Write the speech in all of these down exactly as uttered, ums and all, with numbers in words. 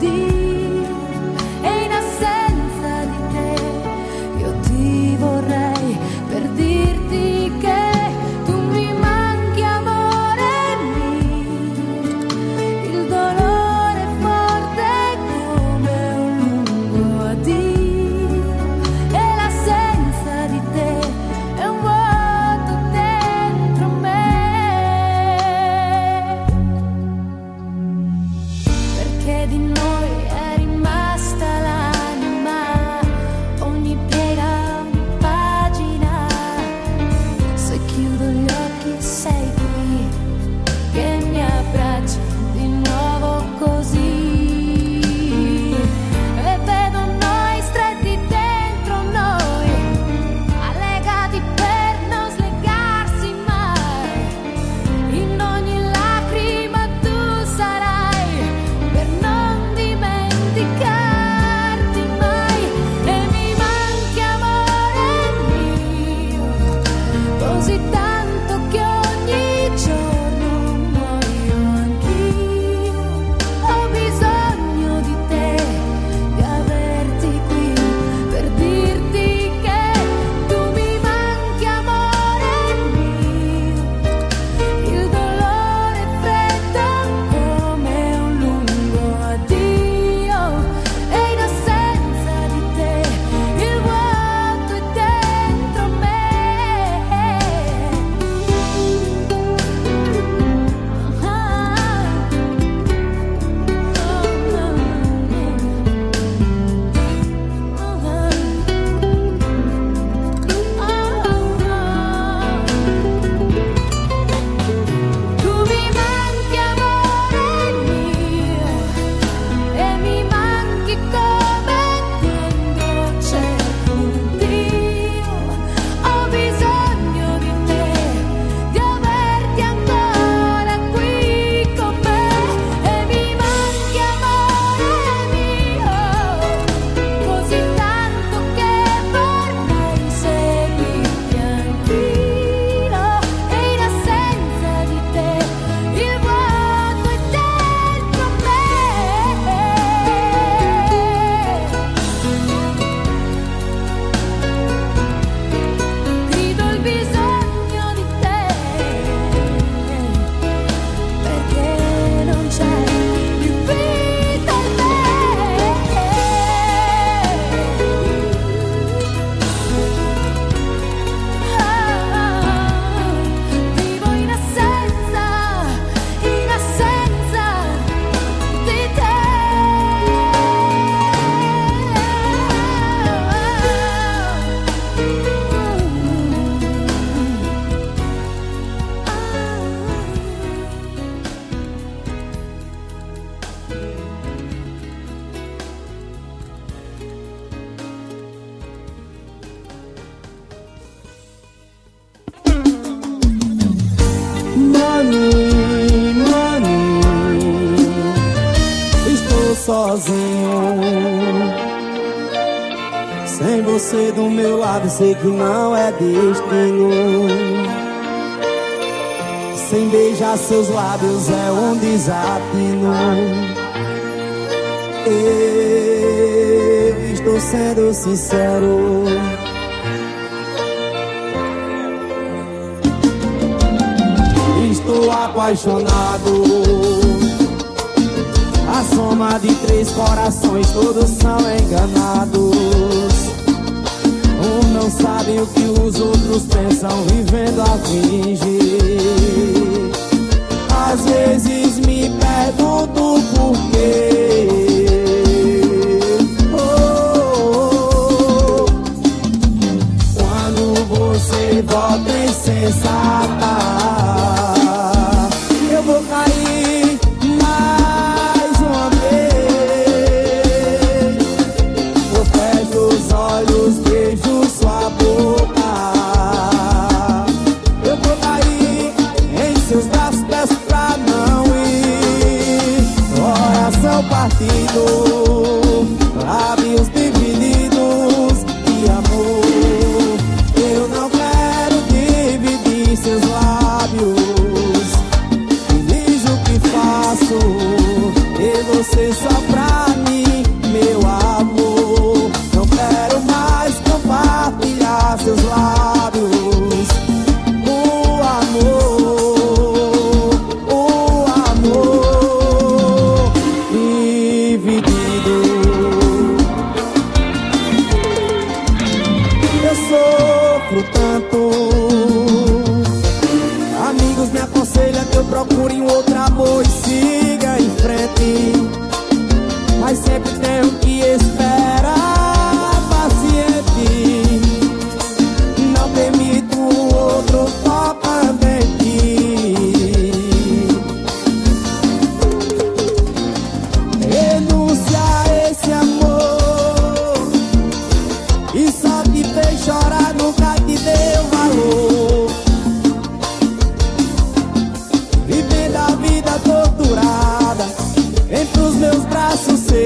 sozinho. Sem você do meu lado, sei que não é destino. Sem beijar seus lábios é um desatino. Eu estou sendo sincero. Estou apaixonado. A soma de três corações, todos são enganados. Um não sabe o que os outros pensam, vivendo a fingir. Às vezes me pergunto por quê. Oh, oh, oh. Quando você volta insensata, eu vou cair mais uma vez. Eu fecho os olhos, beijo sua boca. Eu vou cair em seus braços, peço pra não ir. Coração partido, lábios divididos de amor. Eu não quero dividir seus lábios. Feliz o que faço, e você só pra mim.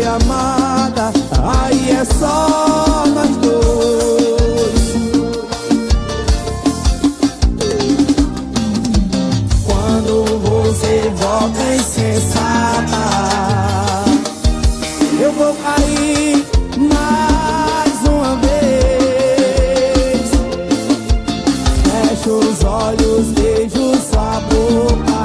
amada, aí é só nós dois. Quando você volta insensata, eu vou cair mais uma vez. Fecho os olhos, beijo sua boca.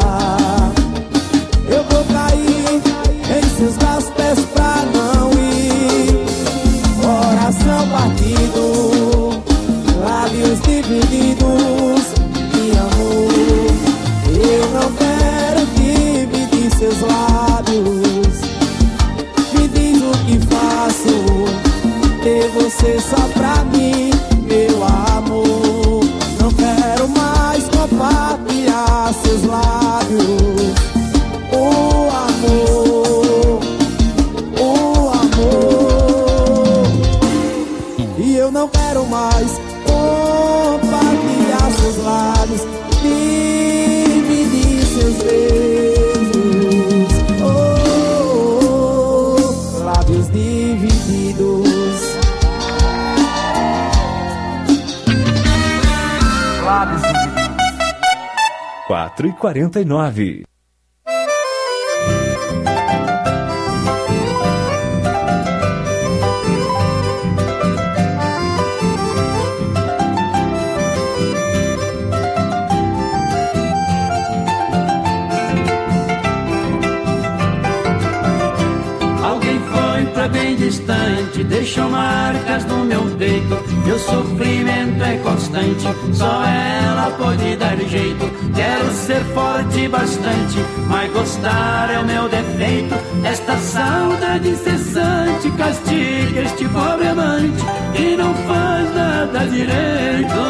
Eu vou cair em seus braços, peço pra não ir. Coração partido, lábios divididos. Me amor, eu não quero dividir seus lábios. Me diz o que faço, ter você só pra mim, meu amor. Não quero mais compartilhar seus lábios. O amor, o amor. E eu não quero mais compartilhar seus lábios, dividir seus beijos. Oh, oh, oh, lábios divididos. Lábios divididos. quatro e quarenta e nove. Bem distante, deixou marcas no meu peito. Meu sofrimento é constante, só ela pode dar jeito. Quero ser forte bastante, mas gostar é o meu defeito. Esta saudade incessante castiga este pobre amante que não faz nada direito.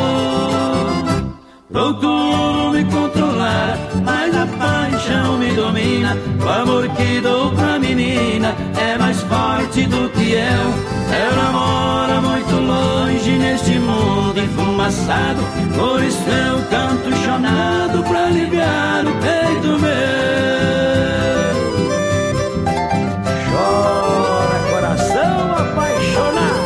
Procuro me controlar, mas a paixão me domina. O amor que dou pra menina é mais forte do que eu. Ela mora muito longe neste mundo enfumaçado, por isso eu canto chonado pra aliviar o peito meu. Chora, coração apaixonado.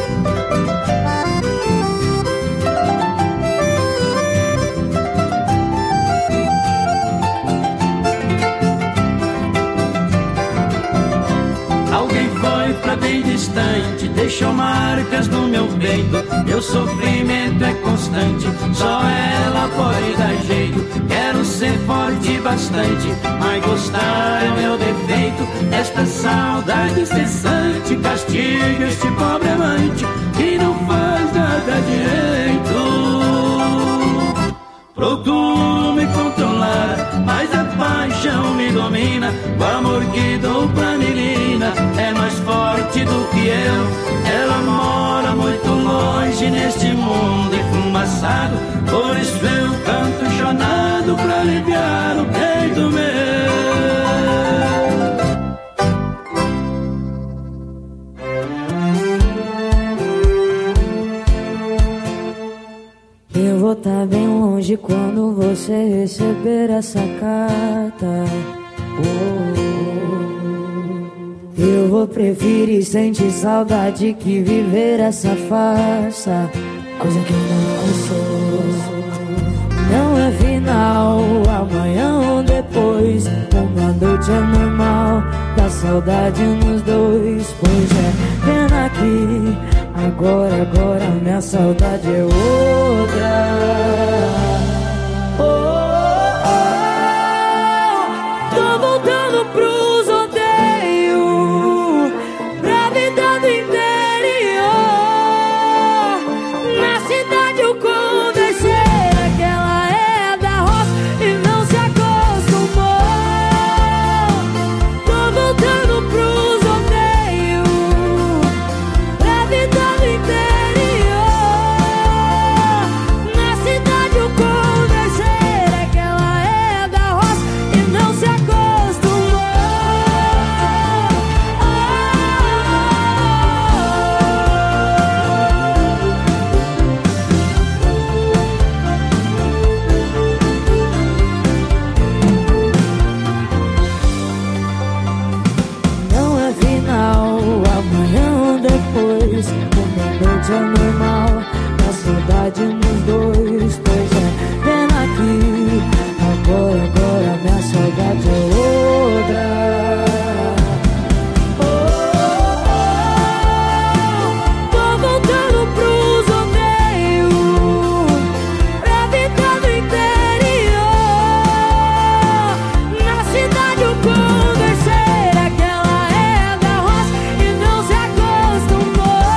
Bem distante, deixou marcas no meu peito. Meu sofrimento é constante, só ela pode dar jeito. Quero ser forte bastante, mas gostar é o meu defeito. Esta saudade incessante castiga este pobre amante que não faz nada direito. Procuro me controlar, mas a paixão me domina. O amor que dou pra menina é mais forte do que eu. Ela mora muito longe neste mundo enfumaçado, por isso eu canto chonado pra aliviar o peito meu. Eu vou estar bem longe quando você receber essa carta. Oh, eu vou preferir sentir saudade que viver essa farsa, coisa que eu não sou. Não é final, amanhã ou depois. Uma noite é normal, dá saudade nos dois. Pois é, pena que agora, agora minha saudade é outra. Oh, oh, oh, tô voltando pros odeios, pra vida do interior. Na cidade eu conversei, aquela é da roça e não se acostumou. Tô voltando pros odeios, pra vida do interior. Na cidade eu conversei. gente é normal, a saudade nos dois, pois é, pena que agora, agora minha saudade é outra. Oh, oh, oh, tô voltando pros odeios, pra vida do interior. Na cidade o converseiro, aquela é da roça e não se acostumou.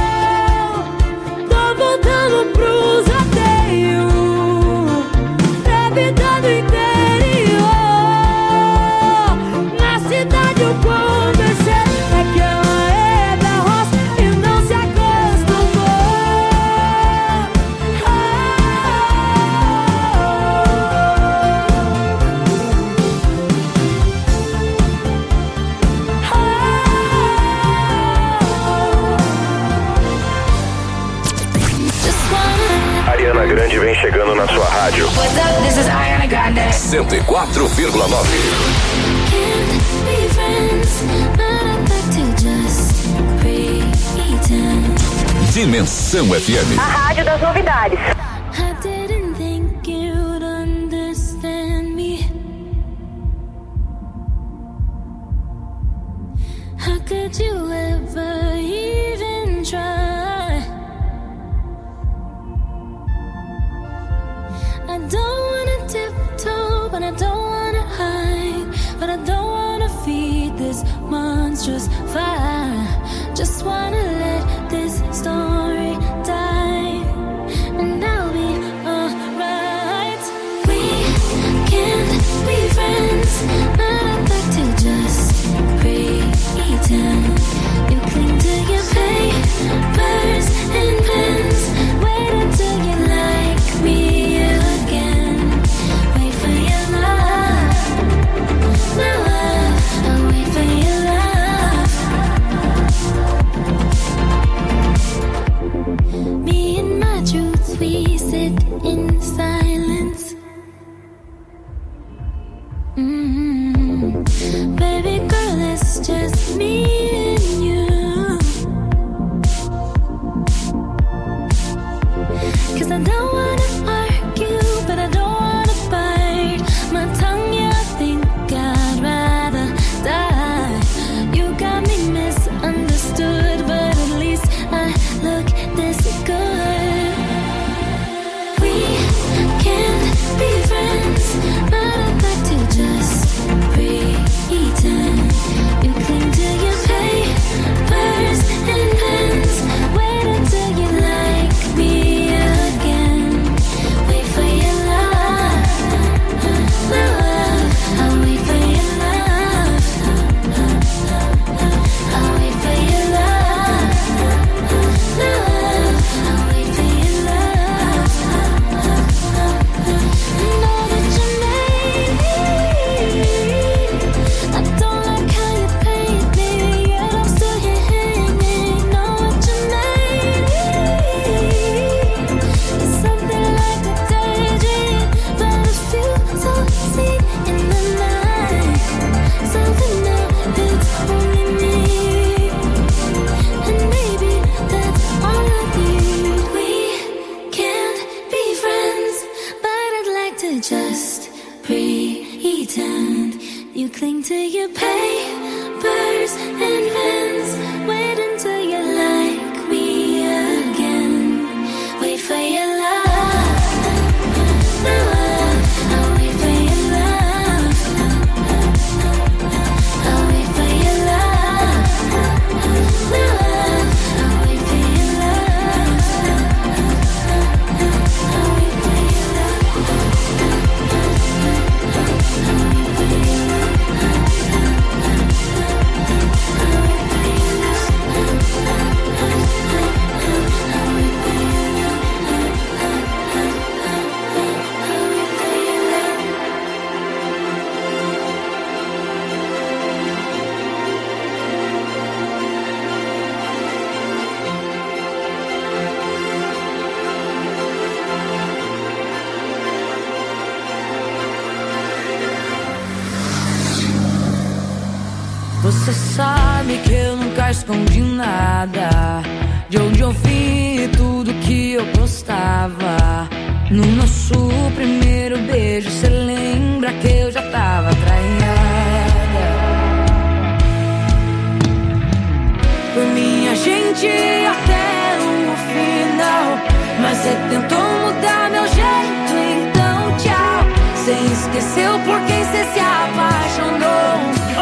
Tô voltando pros odeios, pra vida do interior. Na cidade o converseiro, aquela é da roça e não se acostumou. Ariana Grande vem chegando na sua rádio. What's up? This is Ariana Grande. cento e quatro vírgula nove. Can't be friends, but I'd like to just pretend. Dimensão F M. A rádio das novidades. I didn't think you'd understand me. How could you ever even try? I don't wanna tiptoe, but I don't wanna hide. But I don't wanna feed this monstrous fire. Just wanna let this story die, and I'll be alright. We can't be friends, but I'd like to just pretend. You cling to your papers and pens. Wait until you like me again. Wait for your love. My love, I'll wait for your love. Me and my truths, we sit in silence. Mm-hmm. Baby girl, it's just me and you. 'Cause I don't wanna argue, but I don't wanna bite my tongue. Yeah, I think I'd rather die. You got me misunderstood, but at least I look this good. We can't be friends, but I'd like to just pretend. You cling to your papers and pens. Wait until you like me again. Wait for your love. My love, I'll wait for your love. I'll wait for your love. My love, I'll wait for your love. Know that you made me. I don't like how you paint me, yet I'm still here hanging. Know what you made me. It's something like a daydream, but it feels so sweet in the night. Something that it's only me, and maybe that's all I need. We can't be friends, but I'd like to just pretend. You cling to your papers and pens. Wait until you like me again. Wait for your love. My love, I'll wait for your love. I'll wait for your love. My love, I'll wait for your love. I'll wait for your love. Você sabe que eu nunca escondi nada. de onde eu vi tudo que eu postava. No nosso primeiro beijo, cê lembra que eu já tava trainhada? Por minha gente até o final, mas cê tentou mudar meu jeito, então tchau. Cê esqueceu por quem cê se apaixonou. Oh,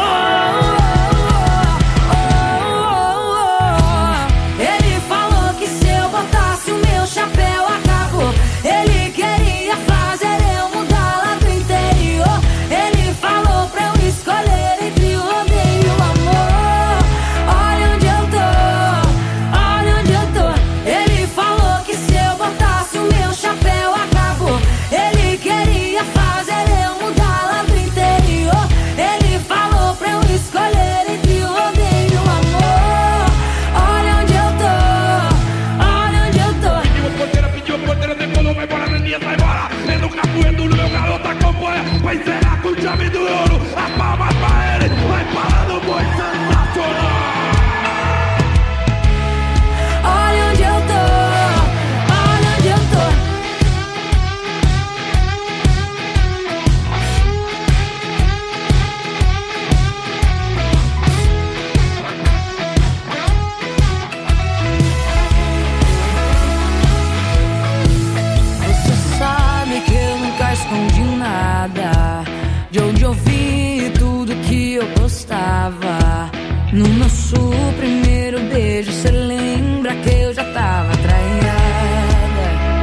oh, oh, oh. Ele falou que se eu botasse o meu chapéu acabou. Ele queria fazer eu mudar lá do interior. Ele falou pra eu escolher entre o odeio e o amor. Olha onde eu tô, olha onde eu tô. Ele falou que se eu botasse o meu chapéu acabou. Ele queria fazer eu mudar lá do interior. Ele falou pra eu escolher entre o odeio e o amor. Olha onde eu tô, olha onde eu tô. Pediu porteira, pediu porteira, decolou, vai embora, Neninha, vai embora. É no capoeiro, meu garoto acompanha. Vai encerrar com chave do ouro. A palma pra ele, vai parando, boi sensacional. Olha onde eu tô, olha onde eu tô. Você sabe que eu nunca escondi nada, de onde eu vi tudo que eu postava. No nosso primeiro beijo, cê lembra que eu já tava trainhada?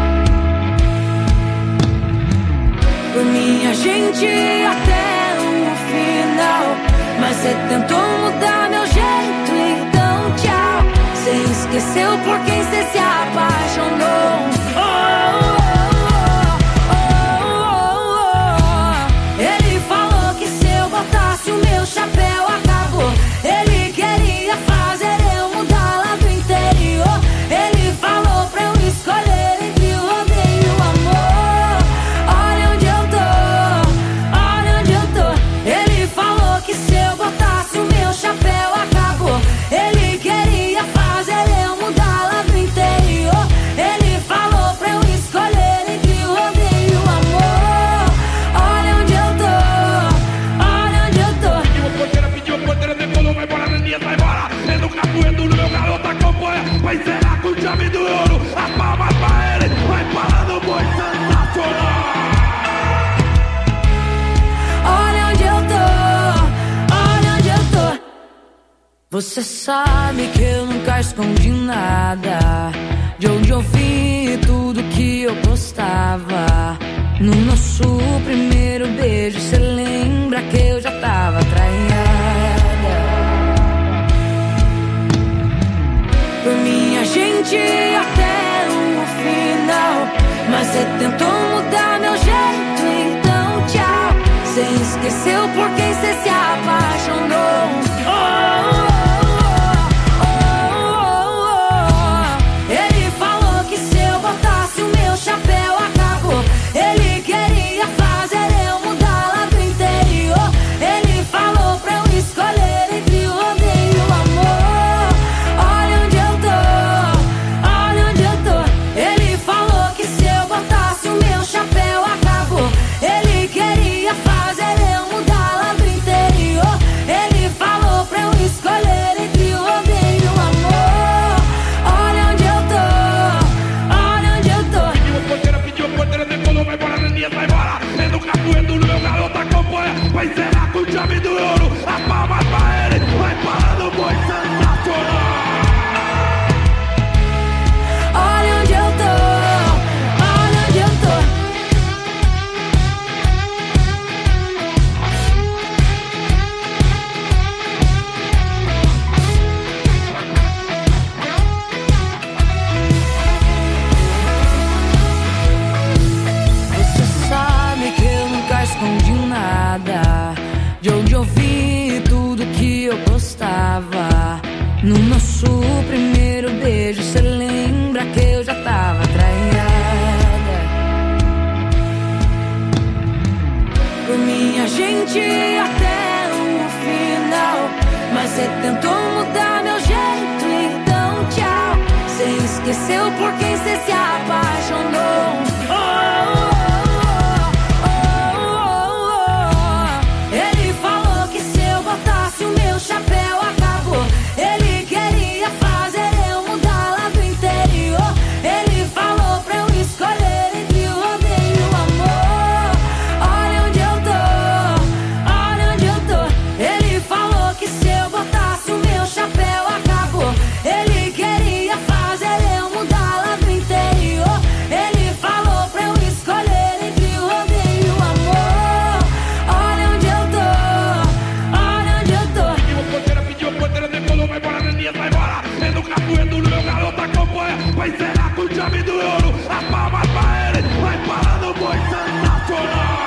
Por minha gente até o final, mas cê tentou mudar meu jeito, então tchau. Cê esqueceu por quem cê se apaixonou. Oh, oh, oh, oh. Ele falou que se eu botasse o meu chapéu acabou. Ele queria fazer eu mudar lá do interior. Ele falou pra eu escolher entre o odeio e o amor. Olha onde eu tô, olha onde eu tô. Ele falou que se eu botasse o meu chapéu acabou. Ele queria fazer eu mudar lá do interior. Ele falou pra eu escolher entre o odeio e o amor. Olha onde eu tô, olha onde eu tô. Pediu porteira, pediu porteira, decolou, vai embora, Neninha, vai embora. É no capoeiro, meu garoto acompanha. Vai encerrar com chave do ouro. A palma pra ele, vai parando, boi sensacional. Olha onde eu tô, olha onde eu tô. Você sabe que eu nunca escondi nada, de onde eu vi tudo que eu postava. No nosso primeiro beijo, cê lembra que eu já tava trainhada? Por minha gente até o final, mas cê tentou mudar meu jeito, então tchau. Cê esqueceu por quem cê se apaixonou. Oh, oh, oh, oh. Ele falou que se eu botasse o meu chapéu acabou. Ele queria fazer eu mudar lá do interior. Ele falou pra eu escolher entre o odeio e o amor. Olha onde eu tô, olha onde eu tô. Ele falou que se eu botasse o meu chapéu acabou. Ele queria fazer eu mudar lá do interior. Ele falou pra eu escolher entre o odeio e o amor. Olha onde eu tô, olha onde eu tô. Pediu porteira, pediu porteira, decolou, vai embora, Neninha, vai embora. É no capoeiro, meu garoto acompanha. Vai encerrar com chave do ouro. A palma pra ele, vai parando, boi sensacional. Olha onde eu tô, olha onde eu tô. Você sabe que eu nunca escondi nada, de onde eu vi tudo que eu postava. No nosso primeiro beijo, cê lembra que eu já tava trainhada? Por minha gente até o final, mas cê tentou mudar meu jeito, então tchau. Cê você se apaixonou. Ele falou que se eu botasse o meu chapéu acabou. Ele queria fazer eu mudar lá do interior. Ele falou pra eu escolher entre o rodeio e o amor. Olha onde eu tô, olha onde eu tô. Ele falou que se eu botasse o meu chapéu acabou. Ele queria fazer eu mudar lá do interior. Ele falou pra eu escolher entre o rodeio e o amor. Olha onde eu tô, olha onde eu tô. Pediu porteira, pediu porteira, decolou, vai embora, Neninha, vai embora. É no capoeiro, meu garoto acompanha. Vai zerar com o chave do ouro. As palmas pra ele, vai parar no boi sensacional.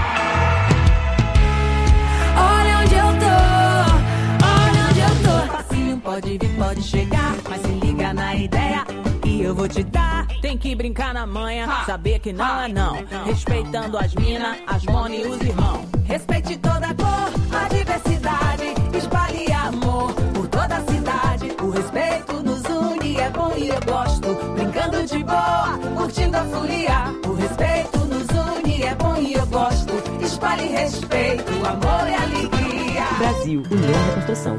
Olha onde eu tô, olha onde eu tô. Facinho, pode vir, pode chegar, mas se liga na ideia que eu vou te dar. Tem que brincar na manha, saber que não é não. Respeitando as minas, as mona e os irmãos. Respeite toda a cor, a diversidade. Espalhe amor por toda a cidade. O respeito nos une, é bom e eu gosto. Brincando de boa, curtindo a folia. O respeito nos une, é bom e eu gosto. Espalhe respeito, amor e alegria. Brasil, União da Construção.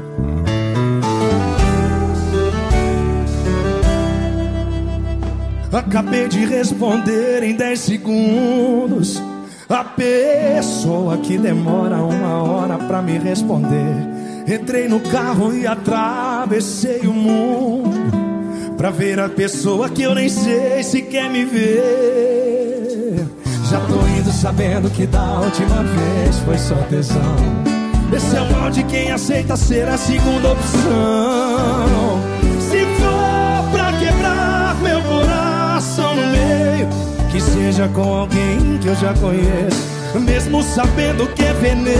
Acabei de responder em dez segundos. A pessoa que demora uma hora pra me responder. Entrei no carro e atravessei o mundo pra ver a pessoa que eu nem sei se quer me ver. Já tô indo sabendo que da última vez foi só tesão. Esse é o mal de quem aceita ser a segunda opção. Se for pra quebrar meu coração no meio, que seja com alguém que eu já conheço. Mesmo sabendo que é veneno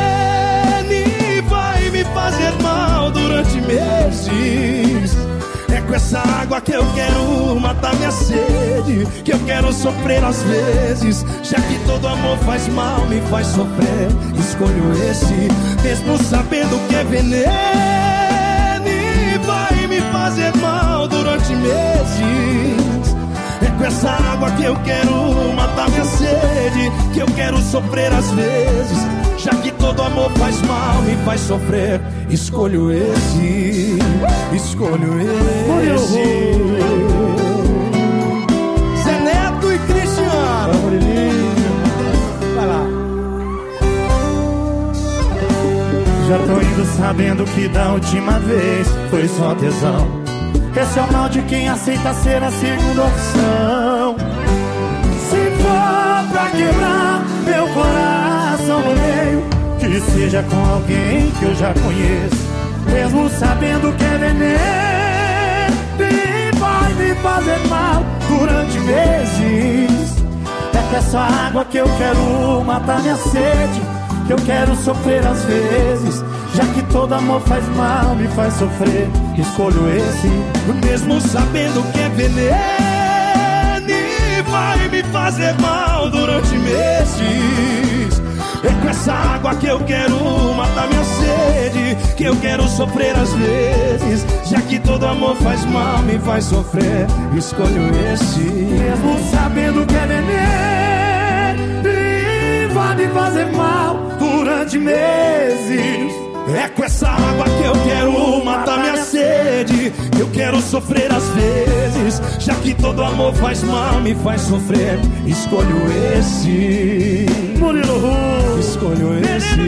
e vai me fazer mal durante meses. É com essa água que eu quero matar minha sede, que eu quero sofrer às vezes. Já que todo amor faz mal, me faz sofrer. Escolho esse, mesmo sabendo que é veneno e vai me fazer mal durante meses. É com essa água que eu quero matar minha sede, que eu quero sofrer às vezes. Já que todo amor faz mal, me faz sofrer. Escolho esse, escolho esse. Zé Neto e Cristiano. Vai lá. Já tô indo sabendo que da última vez foi só tesão. Esse é o mal de quem aceita ser a segunda opção. Se for pra quebrar meu coração no meio, que seja com alguém que eu já conheço. Mesmo sabendo que é veneno e vai me fazer mal durante meses. É com essa água que eu quero matar minha sede, que eu quero sofrer às vezes. Já que todo amor faz mal, me faz sofrer. Escolho esse, mesmo sabendo que é veneno e vai me fazer mal durante meses. É com essa água que eu quero matar minha sede, que eu quero sofrer às vezes. Já que todo amor faz mal, me faz sofrer. Escolho esse, mesmo sabendo que é veneno e vai me fazer mal durante meses. É com essa água que eu quero matar minha sede, que eu quero sofrer às vezes. Já que todo amor faz mal, me faz sofrer. Escolho esse, Murilo Ru. Escolho esse.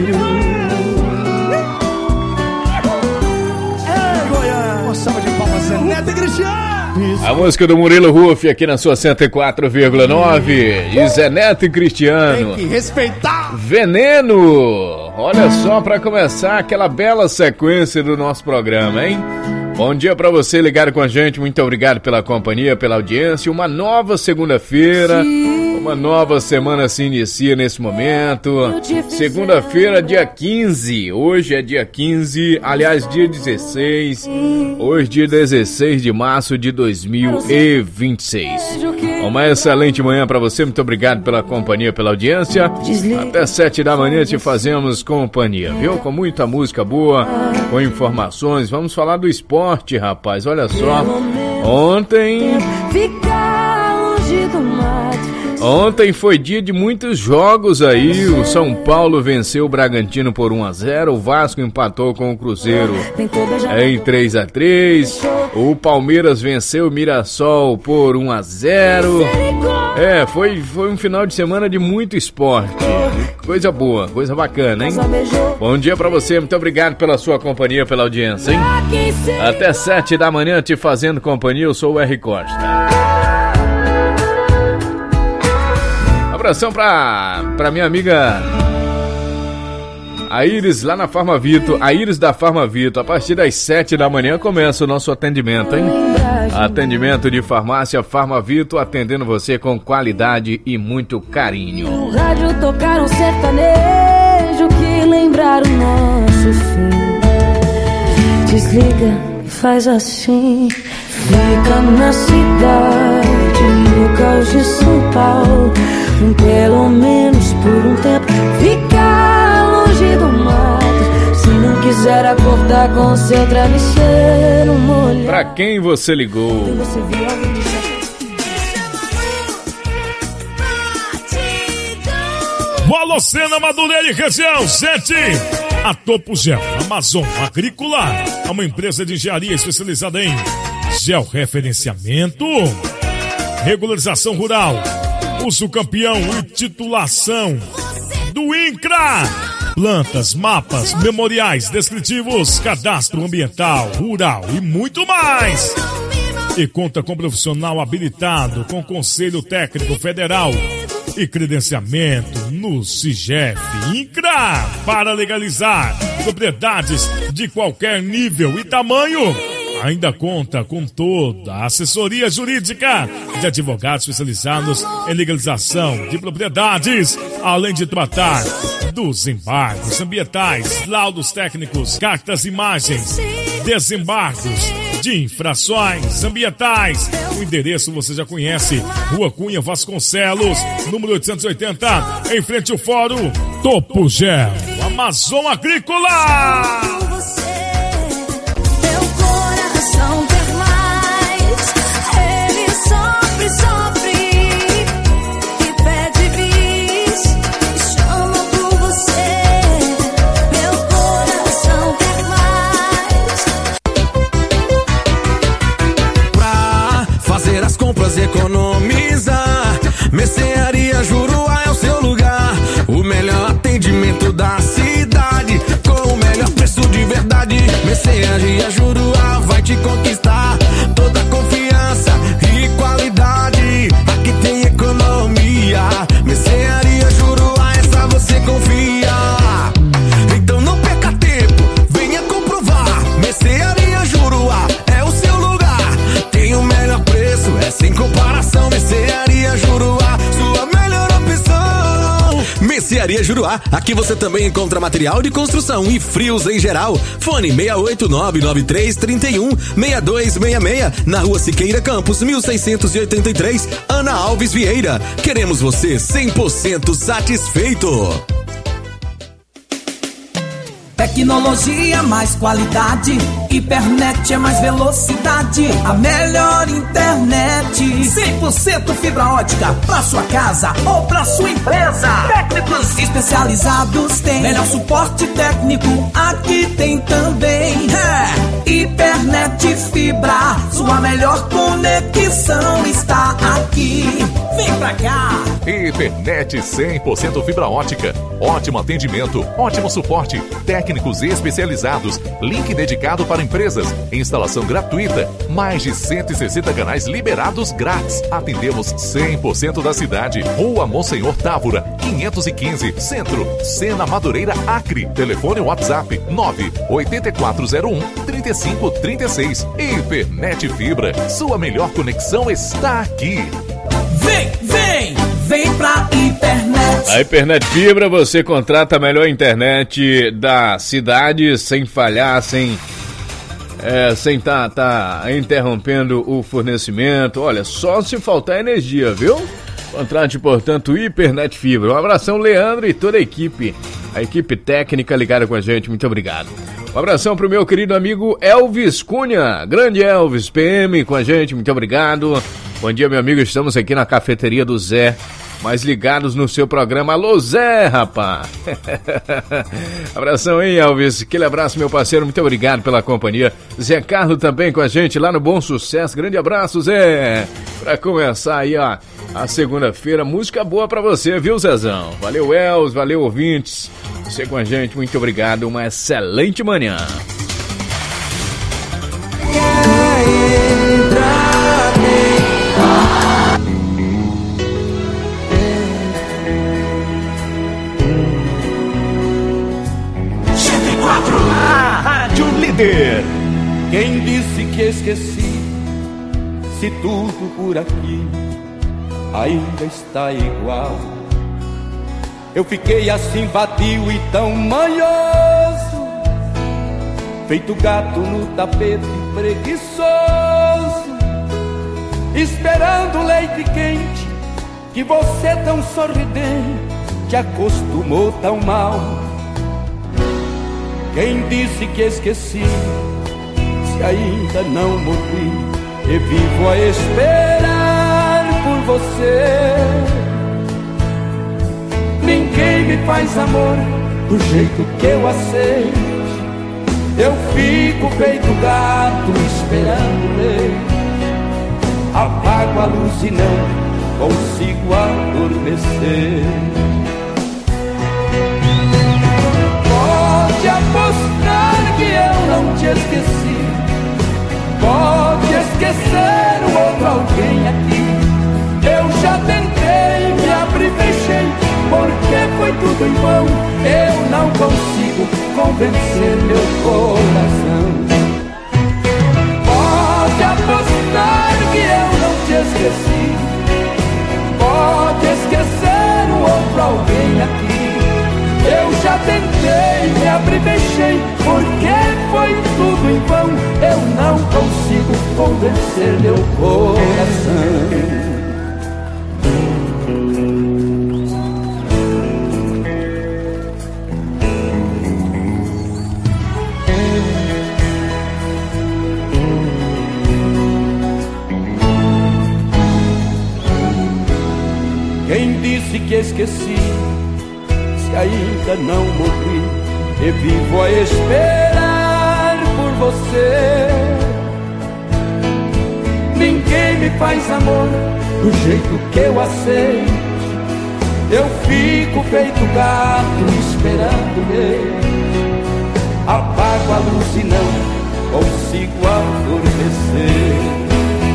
Ei, Goiás. Uma salva de palmas, Zé Neto e Cristiano. A música do Murilo Ruff aqui na sua cento e quatro vírgula nove. E Zé Neto e Cristiano. Tem que respeitar. Veneno. Olha só, pra começar aquela bela sequência do nosso programa, hein? Bom dia pra você ligado com a gente, muito obrigado pela companhia, pela audiência. Uma nova segunda-feira, uma nova semana se inicia nesse momento. Segunda-feira, dia quinze, hoje é dia quinze, aliás, dia dezesseis. Hoje, dia dezesseis de março de dois mil e vinte e seis. Uma excelente manhã pra você, muito obrigado pela companhia, pela audiência. Até sete da manhã te fazemos companhia, viu? Com muita música boa, com informações. Vamos falar do esporte, rapaz, olha só. Ontem longe do mato. Ontem foi dia de muitos jogos aí. O São Paulo venceu o Bragantino por um a zero. O Vasco empatou com o Cruzeiro em três a três. O Palmeiras venceu o Mirassol por um a zero. É, foi, foi um final de semana de muito esporte. Coisa boa, coisa bacana, hein? Bom dia pra você, muito obrigado pela sua companhia, pela audiência, hein? Até sete da manhã te fazendo companhia, eu sou o R. Costa. Abração pra, pra minha amiga a Iris lá na Farma Vito, a Iris da Farma Vito. A partir das sete da manhã começa o nosso atendimento, hein? Atendimento de farmácia Farma Vito, atendendo você com qualidade e muito carinho. No rádio tocaram sertanejo que lembraram o nosso fim. Desliga e faz assim, fica na cidade, no caos de São Paulo. Pelo menos por um tempo, ficar longe do mato. Se não quiser acordar com seu travesseiro molhado. Pra quem você ligou? Alô, Sena, Madureira e região, sete. A Topo Gel, Amazon Agrícola, é uma empresa de engenharia especializada em georreferenciamento, regularização rural, uso campeão e titulação do INCRA. Plantas, mapas, memoriais descritivos, cadastro ambiental, rural e muito mais. E conta com profissional habilitado com Conselho Técnico Federal e credenciamento no SIGEF INCRA para legalizar propriedades de qualquer nível e tamanho. Ainda conta com toda a assessoria jurídica de advogados especializados em legalização de propriedades, além de tratar dos embargos ambientais, laudos técnicos, cartas, imagens, desembargos de infrações ambientais. O endereço você já conhece, Rua Cunha Vasconcelos, número oitocentos e oitenta, em frente ao Fórum Topo Gel, Amazon Agrícola. Economizar, Mercearia Juruá é o seu lugar. O melhor atendimento da cidade, com o melhor preço de verdade. Mercearia Juruá vai te conquistar. Toda confiança e qualidade, aqui tem economia. Mercearia Juruá, essa você confia. Então não perca tempo, venha comprovar. Mercearia Juruá é o seu lugar. Tem o melhor preço, é sem comparação. Mercearia Juruá, sua melhor opção. Mercearia Juruá, aqui você também encontra material de construção e frios em geral. Fone seis oito nove nove três três um seis dois seis seis, na Rua Siqueira Campos, mil seiscentos e oitenta e três, Ana Alves Vieira. Queremos você cem por cento satisfeito. Tecnologia, mais qualidade. Hipernet é mais velocidade. A melhor internet. cem por cento fibra ótica pra sua casa ou pra sua empresa. Técnicos especializados têm melhor suporte técnico. Aqui tem também. É, Hipernet Fibra. Sua melhor conexão está aqui. Vem pra cá. Hipernet cem por cento fibra ótica. Ótimo atendimento, ótimo suporte. Técnicos especializados. Link dedicado para empresas. Instalação gratuita. Mais de cento e sessenta canais liberados grátis. Atendemos cem por cento da cidade. Rua Monsenhor Távora, quinhentos e quinze, Centro. Sena, Madureira, Acre. Telefone WhatsApp nove oito quatro zero um, três cinco três seis. Hipernet Fibra. Sua melhor conexão está aqui. Vem, vem, vem pra Hipernet. A Hipernet Fibra, você contrata a melhor internet da cidade sem falhar, sem é, sem tá, tá interrompendo o fornecimento. Olha, só se faltar energia, viu? Contrate, portanto, Hipernet Fibra. Um abração, Leandro, e toda a equipe. A equipe técnica ligada com a gente, muito obrigado. Um abração pro meu querido amigo Elvis Cunha. Grande Elvis, P M com a gente, muito obrigado. Bom dia, meu amigo, estamos aqui na cafeteria do Zé, mais ligados no seu programa. Alô, Zé, rapaz! Abração aí, Elvis, aquele abraço, meu parceiro, muito obrigado pela companhia. Zé Carlos também com a gente lá no Bom Sucesso, grande abraço, Zé! Pra começar aí, ó, a segunda-feira, música boa pra você, viu, Zezão? Valeu, Elvis, valeu, ouvintes, você com a gente, muito obrigado, uma excelente manhã. A Rádio Líder. Quem disse que esqueci? Se tudo por aqui ainda está igual. Eu fiquei assim vadio e tão manhoso, feito gato no tapete preguiçoso, esperando leite quente que você tão sorridente acostumou tão mal. Quem disse que esqueci? Se ainda não morri e vivo a esperar por você. Ninguém me faz amor do jeito que eu aceito. Eu fico feito gato esperando leite. Apago a luz e não consigo adormecer. Pode apostar que eu não te esqueci. Pode esquecer o outro alguém aqui. Eu já tentei, me abri, fechei, porque foi tudo em vão. Eu não consigo convencer meu coração. Pode apostar que eu não te esqueci. Pode esquecer o outro alguém aqui. Eu já tentei, me abri, fechei, porque foi tudo em vão. Eu não consigo convencer meu coração. Quem disse que esqueci? Se ainda não morri e vivo a esperar por você. Ninguém me faz amor do jeito que eu aceito. Eu fico feito gato esperando ele. Apago a luz e não consigo adormecer.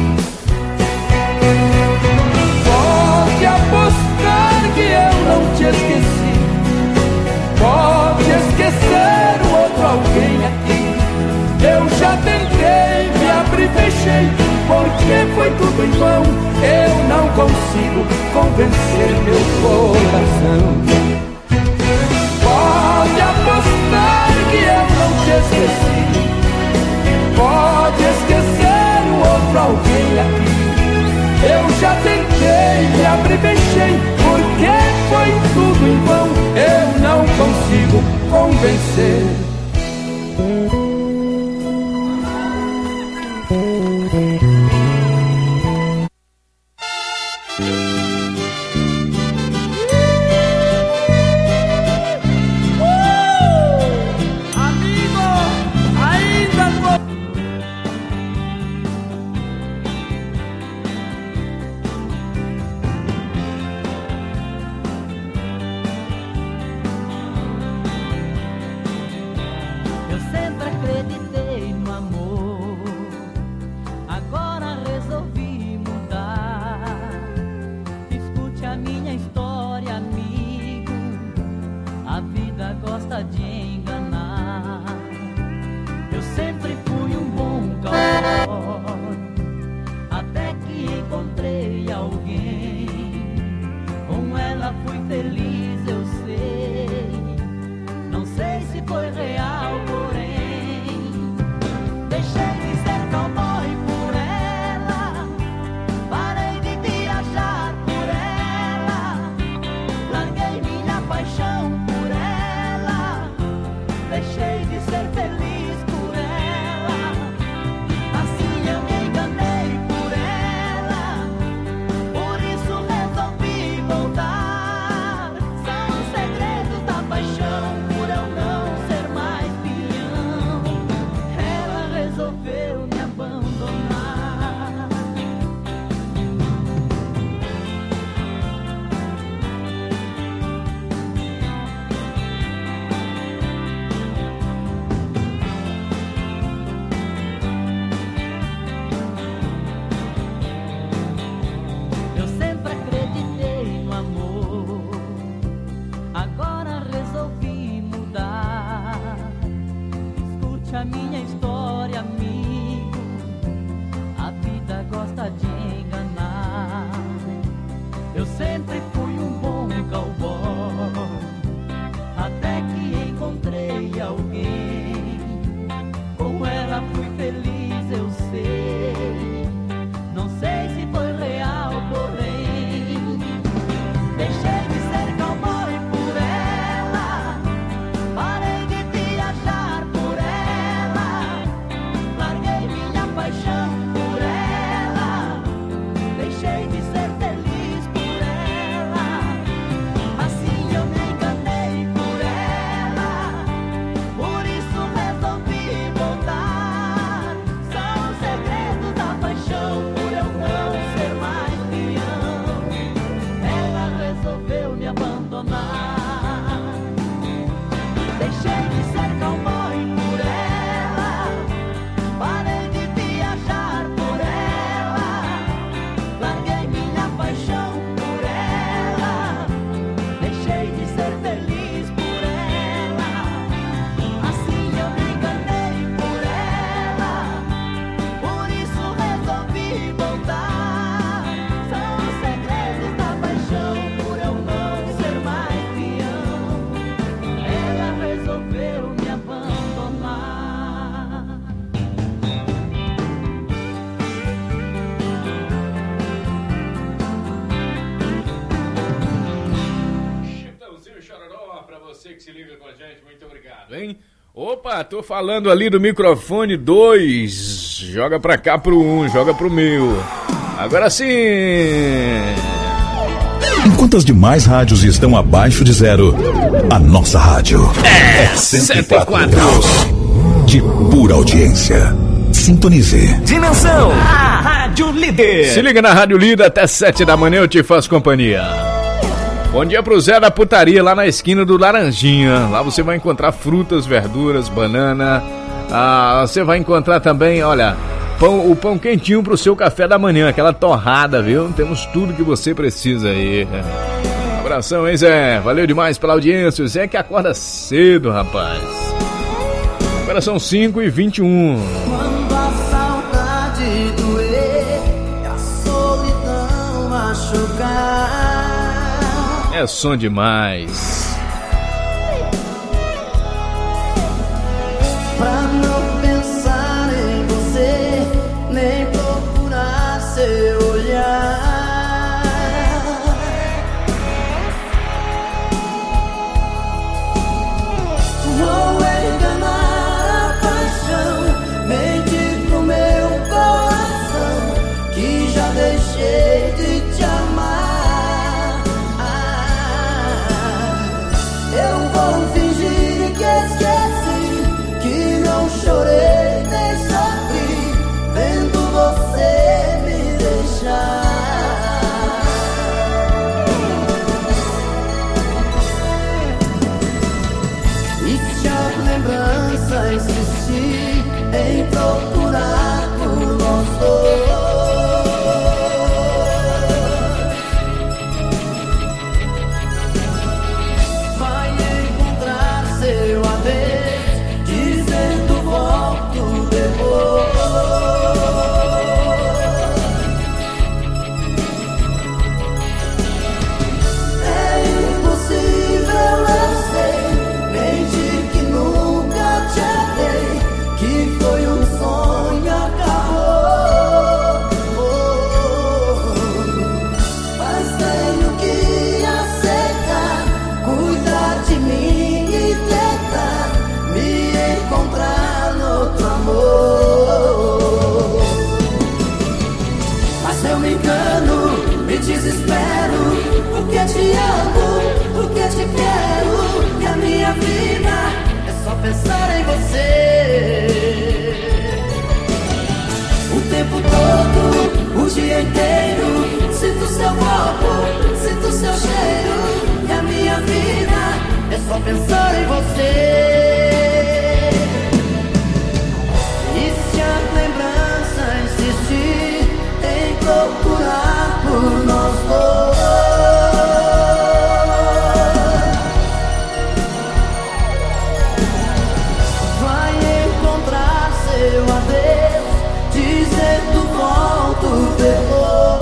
Pode apostar que eu não te esqueci. Pode esquecer o outro alguém aqui. Eu já tentei, me abri, fechei, porque foi tudo em vão. Eu não consigo convencer meu coração. Pode apostar que eu não te esqueci. Pode esquecer o outro alguém aqui. Eu já tentei, me abri, fechei, porque foi tudo em vão. Eu não consigo convencer. Agora que se liga com a gente, muito obrigado, hein? Opa, tô falando ali do microfone dois. Joga pra cá pro um, joga pro meu. Agora sim. Enquanto as demais rádios estão abaixo de zero, a nossa rádio é, é cento e quatro graus de pura audiência. Sintonize. Dimensão, a Rádio Líder. Se liga na Rádio Líder até sete da manhã, eu te faço companhia. Bom dia pro Zé da Putaria, lá na esquina do Laranjinha. Lá você vai encontrar frutas, verduras, banana. Ah, você vai encontrar também, olha, pão, o pão quentinho pro seu café da manhã, aquela torrada, viu? Temos tudo que você precisa aí. Abração, hein, Zé? Valeu demais pela audiência. O Zé que acorda cedo, rapaz. Agora são cinco e vinte e um. Quando a saudade doer e a solidão machucar, é som demais. pra não pensar em você, nem procurar seu olhar. Vou enganar a paixão, mentir pro meu coração, que já deixei de te amar. Eu vou fingir que esqueci, que não chorei nem sofri, vendo você me deixar. E se a lembrança insistir em procurar por nós dois, vai encontrar seu adeus, dizendo volto depois. É impossível, eu sei, mentir que nunca te amei, que foi um sonho e acabou. Mas tenho que aceitar, cuidar de mim e tentar me encontrar no outro amor. Mas eu me engano, me desespero, porque te amo, porque te quero, e a minha vida é só pensar em você. O tempo todo, o dia inteiro, sinto seu corpo, sinto seu cheiro, e a minha vida é só pensar em você. E se a lembrança insistir em procurar por nós dois, vai encontrar seu adeus, dizendo volto depois.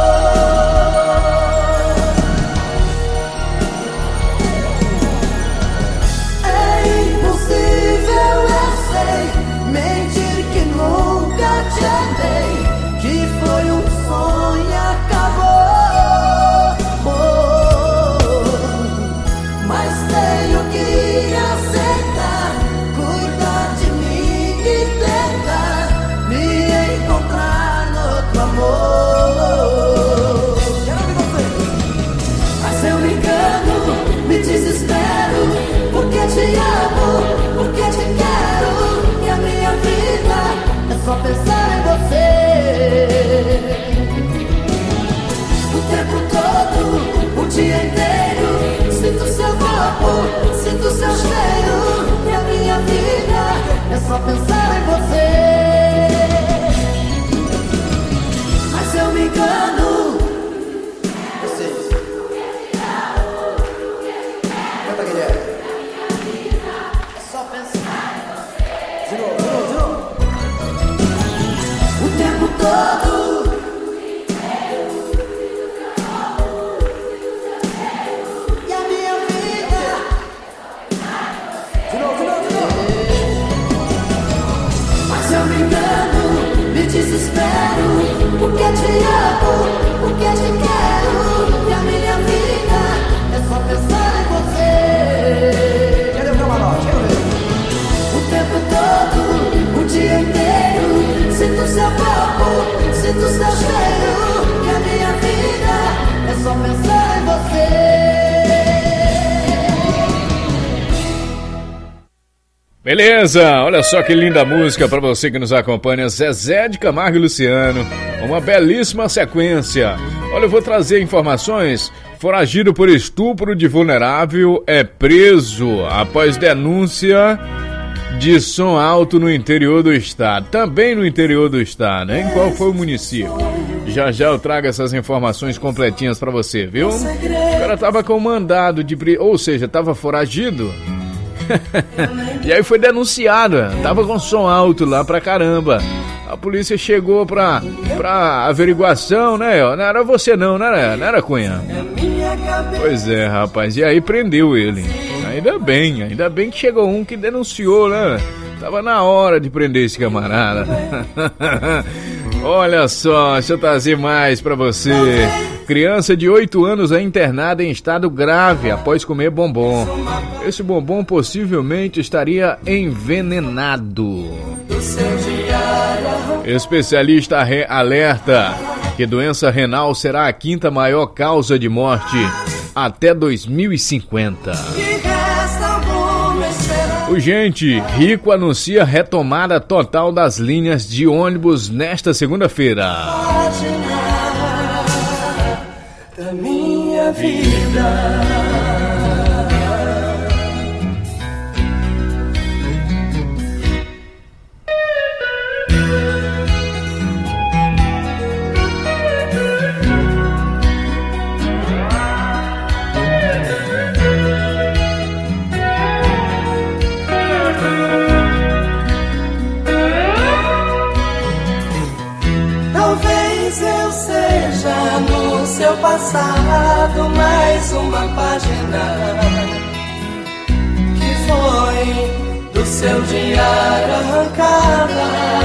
É impossível, eu sei, mentir que nunca te amei, que foi um sonho e acabou. Mas tenho que aceitar, cuidar de mim e tentar me encontrar no outro amor. Mas eu me engano, me desespero, porque te amo, porque te quero, e a minha vida é só pensar em você. O tempo todo, o dia inteiro, sinto seu corpo, sinto seu cheiro, e a minha vida é só pensar em você. Mas eu me engano. Vocês. Canta, Guilherme. É só pensar. De novo, de novo, de novo. O tempo todo. E a minha vida. De novo, de novo, de novo. Mas eu me engano, me desespero, porque te amo, porque te quero, e a minha vida é só pensar em você. Beleza, olha só que linda música pra você que nos acompanha, Zezé de Camargo e Luciano, uma belíssima sequência. Olha, eu vou trazer informações. Foragido por estupro de vulnerável é preso após denúncia de som alto no interior do estado. Também no interior do estado, hein? Qual foi o município? Já já eu trago essas informações completinhas pra você, viu? O cara tava com mandado de... Ou seja, tava foragido... E aí foi denunciado, tava com som alto lá pra caramba. A polícia chegou pra, pra averiguação, né? Não era você não, não era, não era Cunha? Pois é, rapaz, e aí prendeu ele. Ainda bem, ainda bem que chegou um que denunciou, né? Tava na hora de prender esse camarada. Olha só, deixa eu trazer mais pra você. Criança de oito anos é internada em estado grave após comer bombom. Esse bombom possivelmente estaria envenenado. Especialista alerta que doença renal será a quinta maior causa de morte até dois mil e cinquenta. Urgente, Rico anuncia retomada total das linhas de ônibus nesta segunda-feira. Da minha vida. Seu passado, mais uma página que foi do seu diário arrancada.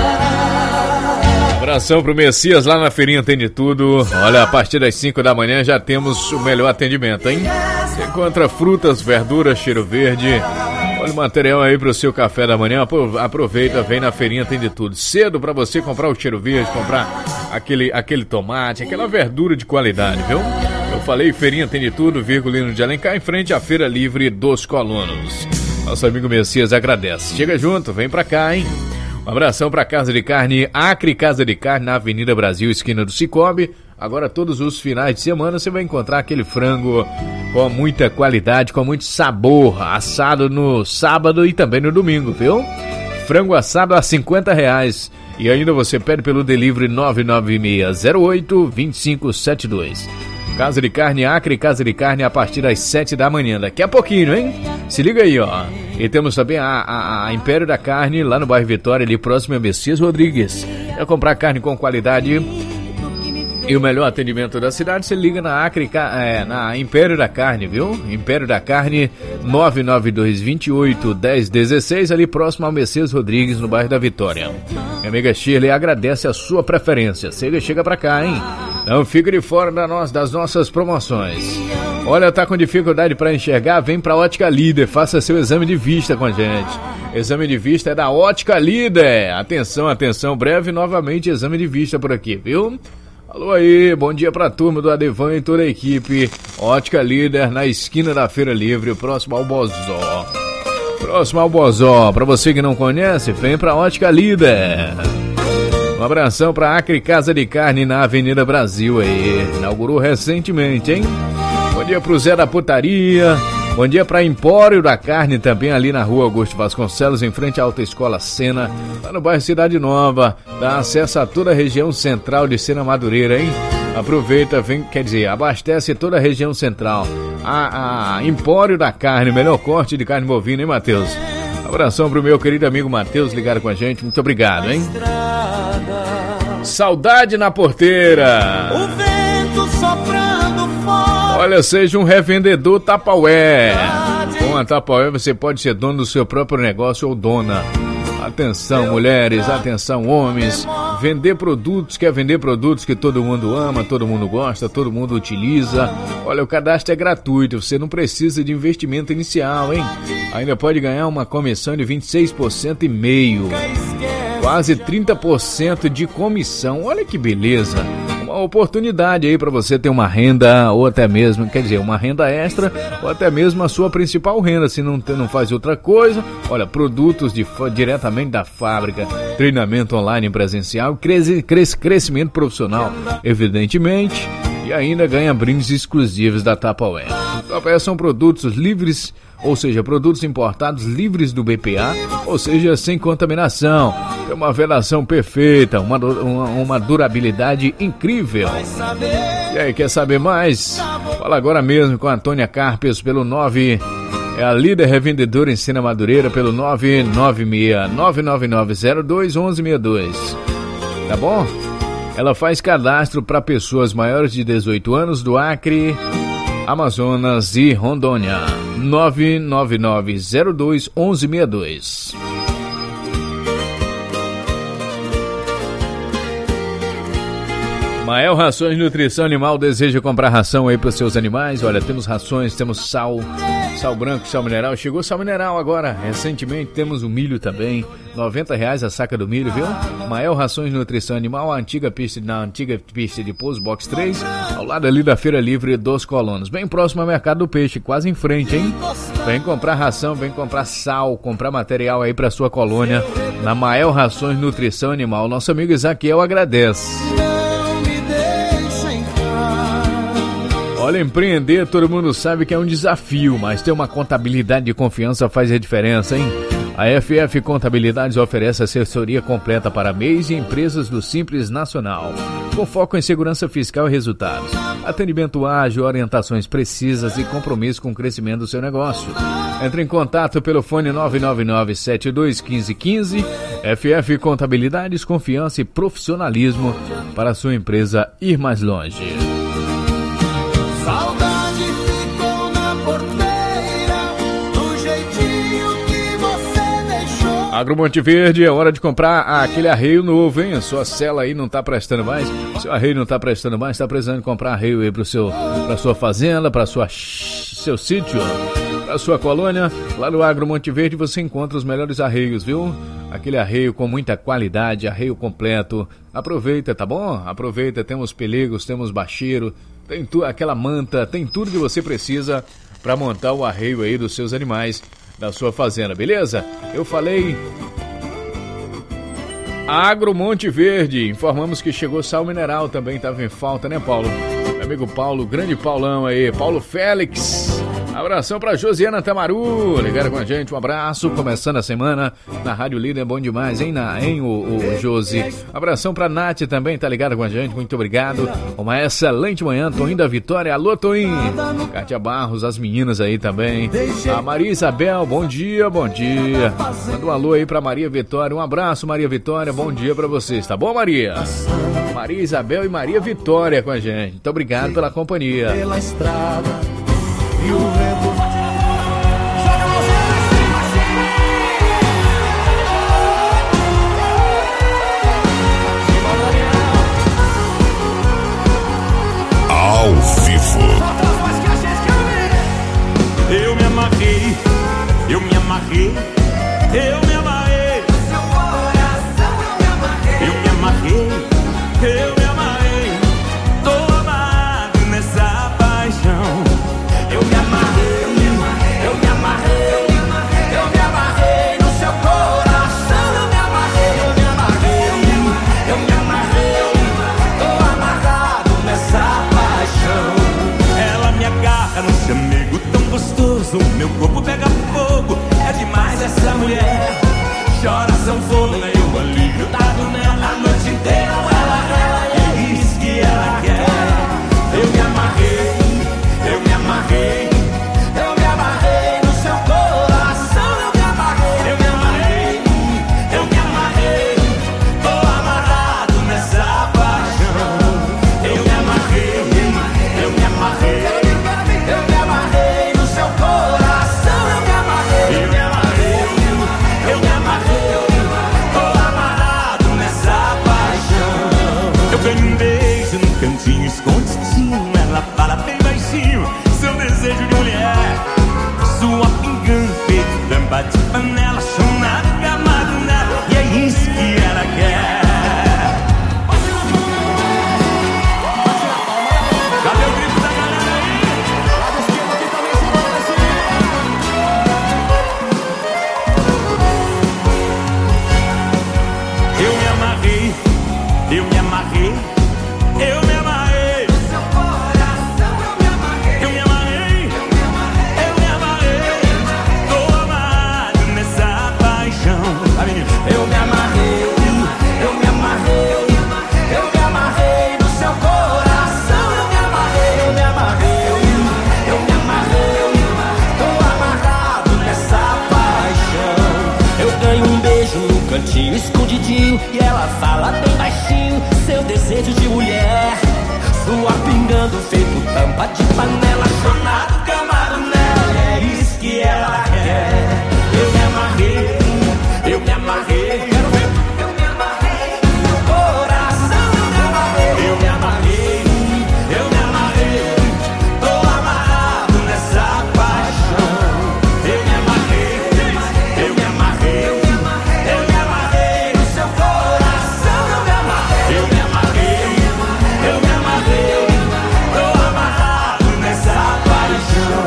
Abração pro Messias lá na feirinha Tem de Tudo. Olha, a partir das cinco da manhã já temos o melhor atendimento, hein? Você encontra frutas, verduras, cheiro verde. Olha o material aí pro seu café da manhã. Aproveita, vem na feirinha Tem de Tudo. Cedo pra você comprar o cheiro verde, comprar aquele, aquele tomate, aquela verdura de qualidade, viu? Eu falei, feirinha Tem de Tudo, Virgulino de Alencar, em frente à Feira Livre dos Colonos. Nosso amigo Messias agradece. Chega junto, vem pra cá, hein? Um abração pra Casa de Carne, Acre Casa de Carne, na Avenida Brasil, esquina do Cicobi. Agora todos os finais de semana você vai encontrar aquele frango com muita qualidade, com muito sabor, assado no sábado e também no domingo, viu? Frango assado a cinquenta reais. E ainda você pede pelo delivery nove nove seis zero oito, dois cinco sete dois. Casa de Carne, Acre Casa de Carne, a partir das sete da manhã. Daqui a pouquinho, hein? Se liga aí, ó. E temos também a, a, a Império da Carne, lá no bairro Vitória, ali próximo a Messias Rodrigues. É comprar carne com qualidade e o melhor atendimento da cidade, você liga na Acre, é, na Império da Carne, viu? Império da Carne, nove nove dois, dois oito, um zero um seis, ali próximo ao Messias Rodrigues, no bairro da Vitória. Minha amiga Shirley agradece a sua preferência. Chega, chega pra cá, hein? Não fica de fora da no... das nossas promoções. Olha, tá com dificuldade pra enxergar? Vem pra Ótica Líder, faça seu exame de vista com a gente. Exame de vista é da Ótica Líder. Atenção, atenção, breve novamente exame de vista por aqui, viu? Alô aí, bom dia pra turma do Adevan e toda a equipe. Ótica Líder, na esquina da Feira Livre, próximo ao Bozó. Próximo ao Bozó. Pra você que não conhece, vem pra Ótica Líder. Um abração pra Acre Casa de Carne, na Avenida Brasil aí. Inaugurou recentemente, hein? Bom dia pro Zé da Putaria. Bom dia para Empório da Carne, também ali na rua Augusto Vasconcelos, em frente à Alta Escola Sena, lá no bairro Cidade Nova. Dá acesso a toda a região central de Sena Madureira, hein? Aproveita, vem, quer dizer, abastece toda a região central. A, a Empório da Carne, melhor corte de carne bovina, hein, Matheus? Abração pro meu querido amigo Matheus, ligado com a gente, muito obrigado, hein? Saudade na porteira. O vento soprando forte. Olha, seja um revendedor Tupperware. Com a Tupperware você pode ser dono do seu próprio negócio ou dona. Atenção, mulheres, atenção, homens. Vender produtos, quer vender produtos que todo mundo ama, todo mundo gosta, todo mundo utiliza. Olha, o cadastro é gratuito, você não precisa de investimento inicial, hein? Ainda pode ganhar uma comissão de vinte e seis por cento e meio. Quase trinta por cento de comissão, olha que beleza. Uma uma oportunidade aí para você ter uma renda, ou até mesmo, quer dizer, uma renda extra, ou até mesmo a sua principal renda, se não, não faz outra coisa. Olha, produtos de, diretamente da fábrica, treinamento online presencial, cres, cres, crescimento profissional, evidentemente, e ainda ganha brindes exclusivos da Tupperware. Tupperware são produtos livres, ou seja, produtos importados livres do B P A, ou seja, sem contaminação. Tem uma velação perfeita, uma, uma, uma durabilidade incrível. E aí, quer saber mais? Fala agora mesmo com a Antônia Carpes pelo nove... É a líder revendedora em Sena Madureira pelo nove nove seis, nove nove nove zero dois, um um seis dois. Tá bom? Ela faz cadastro para pessoas maiores de dezoito anos do Acre, Amazonas e Rondônia. nove nove nove zero dois, um um seis dois. Mael Rações Nutrição Animal deseja comprar ração aí para os seus animais. Olha, temos rações, temos sal, sal branco, sal mineral. Chegou sal mineral agora, recentemente. Temos o milho também, noventa reais a saca do milho, viu? Mael Rações Nutrição Animal, a antiga pista, na antiga pista de pouso, box três, ao lado ali da Feira Livre dos Colonos, bem próximo ao Mercado do Peixe, quase em frente, hein? Vem comprar ração, vem comprar sal, comprar material aí para sua colônia na Mael Rações Nutrição Animal. Nosso amigo Isaquiel agradece. Olha, empreender, todo mundo sabe que é um desafio, mas ter uma contabilidade de confiança faz a diferença, hein? A F F Contabilidades oferece assessoria completa para M E Is e empresas do Simples Nacional, com foco em segurança fiscal e resultados, atendimento ágil, orientações precisas e compromisso com o crescimento do seu negócio. Entre em contato pelo fone nove nove nove, sete dois um cinco um cinco. F F Contabilidades, confiança e profissionalismo para a sua empresa ir mais longe. Saudade ficou na porteira, do jeitinho que você deixou. Agro Monte Verde, é hora de comprar aquele arreio novo, hein? A sua cela aí não tá prestando mais, seu arreio não tá prestando mais, tá precisando comprar arreio aí pro seu, pra sua fazenda, pra sua, seu sítio, pra sua colônia. Lá no Agro Monte Verde você encontra os melhores arreios, viu? Aquele arreio com muita qualidade, arreio completo. Aproveita, tá bom? Aproveita, temos pelegos, temos bacheiro, tem tu, aquela manta, tem tudo que você precisa para montar o arreio aí dos seus animais da sua fazenda, beleza? Eu falei Agro Monte Verde, informamos que chegou sal mineral, também estava em falta, né, Paulo? Meu amigo Paulo, grande Paulão aí, Paulo Félix. Abração pra Josiana Tamaru, ligaram com a gente, um abraço, começando a semana na Rádio Líder, é bom demais, hein, na, hein o, o Josi. Abração pra Nath também, tá ligado com a gente, muito obrigado. Uma excelente manhã, Toninho da Vitória, alô Toninho. Kátia Barros, as meninas aí também. A Maria Isabel, bom dia, bom dia. Manda um alô aí pra Maria Vitória, um abraço Maria Vitória, bom dia pra vocês, tá bom, Maria? Maria Isabel e Maria Vitória com a gente, muito obrigado pela companhia. Pela estrada e o vento. Ao vivo. Eu me amarrei, eu me amarrei, eu me amarrei. No seu coração eu me amarrei. Eu me amarrei, eu me amarrei. Tô amado nessa paixão. Eu me amarrei, eu me amarrei, eu me amarrei, eu me amarrei no seu coração, eu me amarrei, eu me amarrei, eu me amarrei, tô amarrado nessa paixão. Ela me agarra no chamego tão gostoso, meu corpo pega fogo, é demais essa mulher. Chora sanfona, eu ali grudado nela a noite inteira, ela, ela, é isso que ela quer. Eu me amarrei, eu me amarrei, eu me amarrei no seu coração, eu me amarrei, eu me amarrei, eu me amarrei, tô amarrado nessa paixão. Eu me amarrei, eu me amarrei, eu me amarrei no seu coração, eu me amarrei, eu me amarrei, eu me amarrei, tô amarrado nessa paixão. Eu ganho um beijo no cantinho escondidinho, ela fala bem baixinho, seu desejo de mulher, sua pingando, peito, tampa de panela, chamada, gamado nela, e é isso que ela quer. fala bem baixinho, seu desejo de mulher. Suor pingando, feito tampa de panela. Chonado, camado nela, é isso que ela quer. Eu me amarrei, eu me amarrei. Quero ver. Eu me amarrei, meu coração eu me amarrei. Eu me amarrei, eu me amarrei. Tô amarrado nessa paixão. Eu me amarrei, eu me amarrei. Eu me amarrei no seu coração. Eu me amarrei, eu me amarrei. Eu me amarrei, tô amarrado nessa paixão.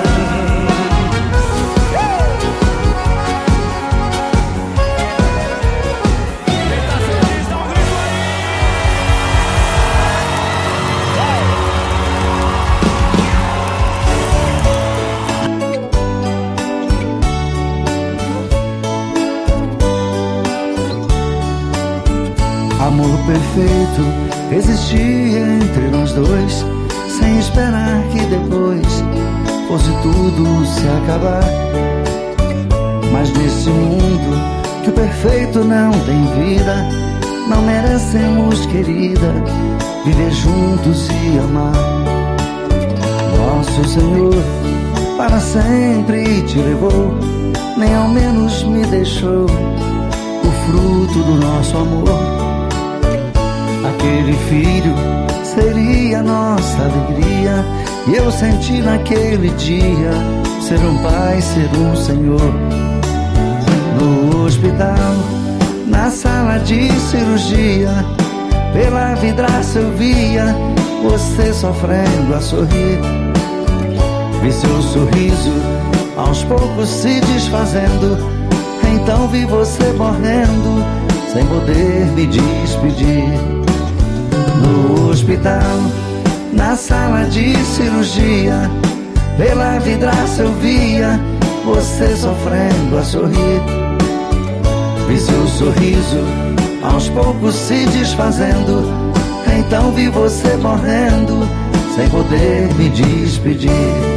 Amor perfeito existia entre nós dois, sem esperar que depois fosse tudo se acabar. Mas nesse mundo que o perfeito não tem vida, não merecemos, querida, viver juntos e amar. Nosso Senhor para sempre te levou, nem ao menos me deixou o fruto do nosso amor. Aquele filho seria nossa alegria, e eu senti naquele dia ser um pai, ser um senhor. No hospital, na sala de cirurgia, pela vidraça eu via você sofrendo a sorrir. Vi seu sorriso aos poucos se desfazendo, então vi você morrendo sem poder me despedir. No hospital, na sala de cirurgia, pela vidraça eu via você sofrendo a sorrir. Vi seu sorriso aos poucos se desfazendo, então vi você morrendo sem poder me despedir.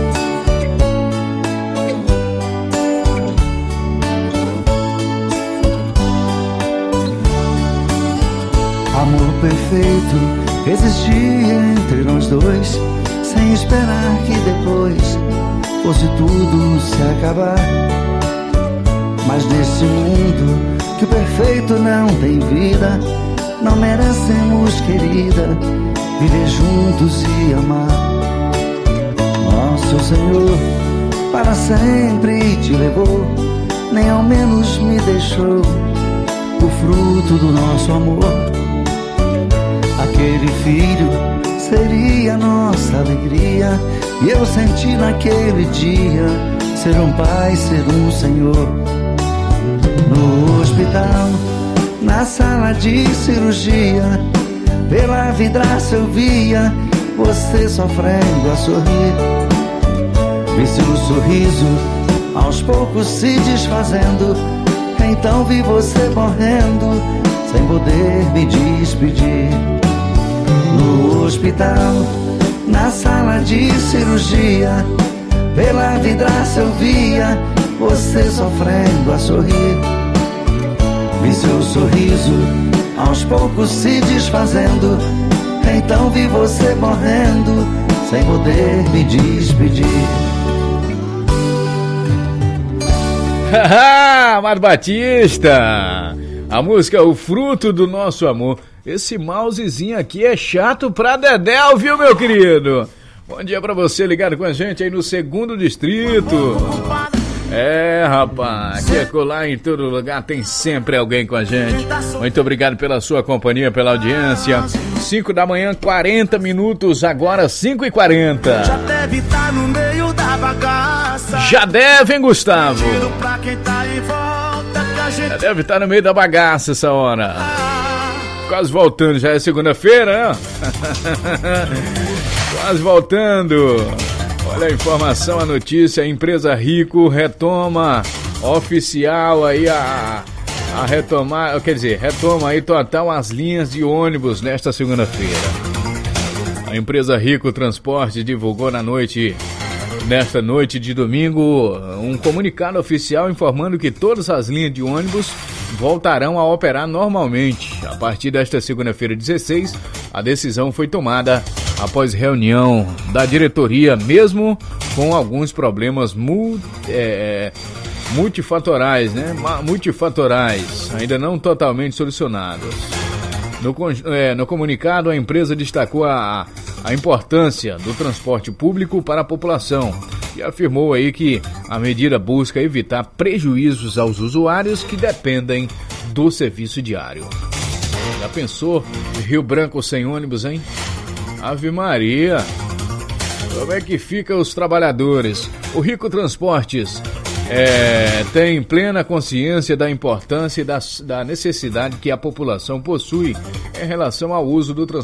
Amor perfeito existia entre nós dois, sem esperar que depois fosse tudo se acabar. Mas nesse mundo que o perfeito não tem vida, não merecemos, querida, viver juntos e amar. Nosso Senhor para sempre te levou, nem ao menos me deixou o fruto do nosso amor. Aquele filho seria nossa alegria, e eu senti naquele dia ser um pai, ser um senhor. No hospital, na sala de cirurgia, pela vidraça eu via você sofrendo a sorrir. Vi seu sorriso aos poucos se desfazendo, então vi você morrendo sem poder me despedir. No hospital, na sala de cirurgia, pela vidraça eu via você sofrendo a sorrir. Vi seu sorriso aos poucos se desfazendo, então vi você morrendo sem poder me despedir. Haha, Mário Batista! A música O Fruto do Nosso Amor. Esse mousezinho aqui é chato pra dedéu, viu, meu querido? Bom dia pra você ligado com a gente aí no segundo distrito. É, rapaz, aqui é colar em todo lugar, tem sempre alguém com a gente. Muito obrigado pela sua companhia, pela audiência. cinco da manhã, quarenta minutos, agora cinco e quarenta. Já deve estar no meio da bagaça. Já deve, hein, Gustavo? Já deve estar no meio da bagaça essa hora. Quase voltando, já é segunda-feira, né? Quase voltando. Olha a informação, a notícia, a empresa Rico retoma oficial aí a, a retomar, quer dizer, retoma aí total as linhas de ônibus nesta segunda-feira. A empresa Rico Transporte divulgou na noite, nesta noite de domingo, um comunicado oficial informando que todas as linhas de ônibus voltarão a operar normalmente. A partir desta segunda-feira, dezesseis, a decisão foi tomada após reunião da diretoria, mesmo com alguns problemas mu- é, multifatorais, né? multifatorais, ainda não totalmente solucionados. No, é, no comunicado, a empresa destacou a, a importância do transporte público para a população e afirmou aí que a medida busca evitar prejuízos aos usuários que dependem do serviço diário. Já pensou Rio Branco sem ônibus, hein? Ave Maria! Como é que fica os trabalhadores? O Rico Transportes É, tem plena consciência da importância e da, da necessidade que a população possui em relação ao uso do transporte